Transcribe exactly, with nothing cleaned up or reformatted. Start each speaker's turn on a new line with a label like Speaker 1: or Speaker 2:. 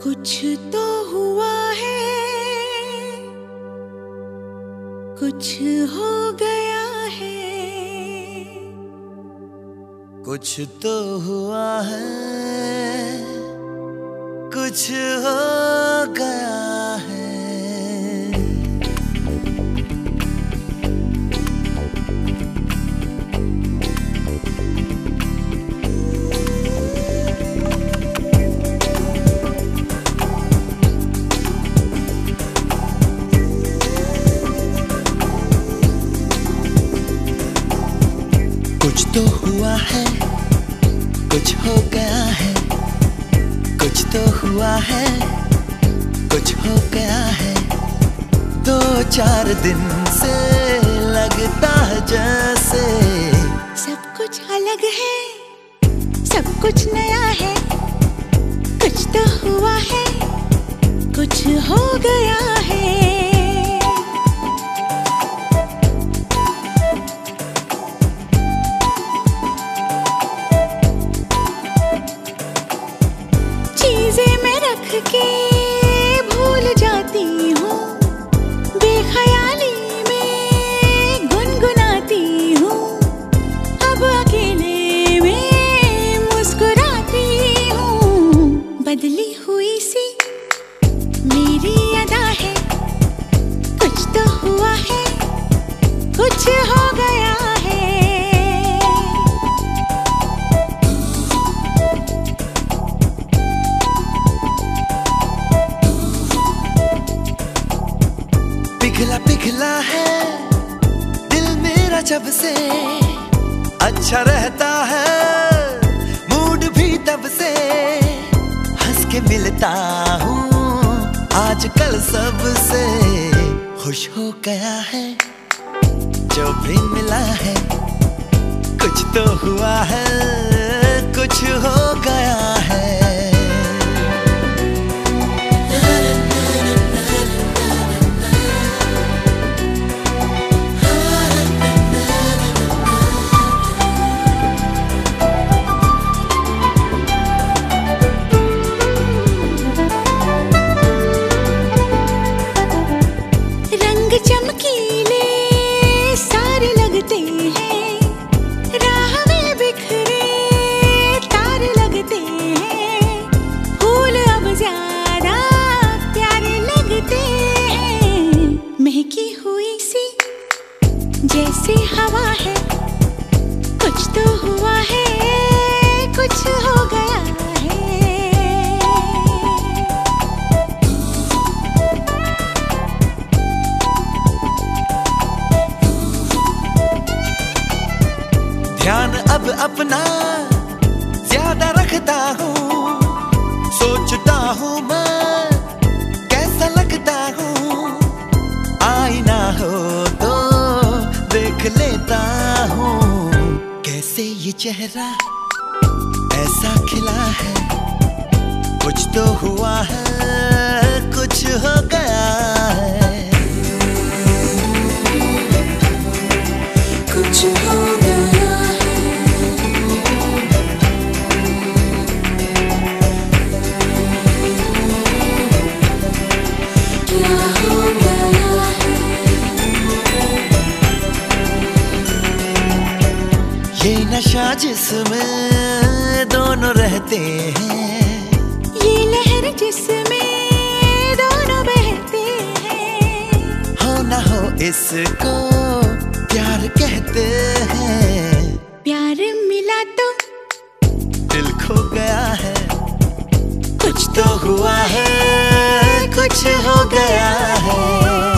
Speaker 1: कुछ तो हुआ है, कुछ हो गया है,
Speaker 2: कुछ तो हुआ है, कुछ हो गया है। कुछ तो हुआ है, कुछ हो गया है, कुछ तो हुआ है, कुछ हो गया है। दो चार दिन से लगता है जैसे
Speaker 1: सब कुछ अलग है, सब कुछ नया है। कुछ तो हुआ है, कुछ हो गया है। चीजें मैं रख के भूल जाती हूँ, बेख्याली में गुनगुनाती हूँ। अब अकेले में मुस्कुराती हूँ। बदली हुई सी मेरी अदा है, कुछ तो हुआ है, कुछ हो गया है।
Speaker 2: पिघला पिघला है दिल मेरा जब से, अच्छा रहता है मूड भी तब से। हंस के मिलता हूँ आजकल सबसे, खुश हो गया है जो भी मिला है। कुछ तो हुआ है, कुछ हो गया है।
Speaker 1: चमकीले सारे लगते हैं, राह में बिखरे तारे लगते हैं। फूल अब ज्यादा प्यारे लगते हैं। महकी हुई सी जैसे हवा है, कुछ तो हुआ है, कुछ हो गया है।
Speaker 2: ध्यान अब अपना ज्यादा रखता हूँ, सोचता हूँ मैं कैसा लगता हूँ। आईना हो तो देख लेता हूँ, कैसे ये चेहरा ऐसा खिला है। कुछ तो हुआ है, कुछ हो गया है।
Speaker 1: कुछ हो गया
Speaker 2: ये नशा जिसमें दोनों रहते हैं,
Speaker 1: ये लहर जिसमें दोनों बहते हैं।
Speaker 2: हो ना हो इसको प्यार कहते हैं।
Speaker 1: प्यार मिला तो
Speaker 2: दिल खो गया है, कुछ तो हुआ है, कुछ हो गया है।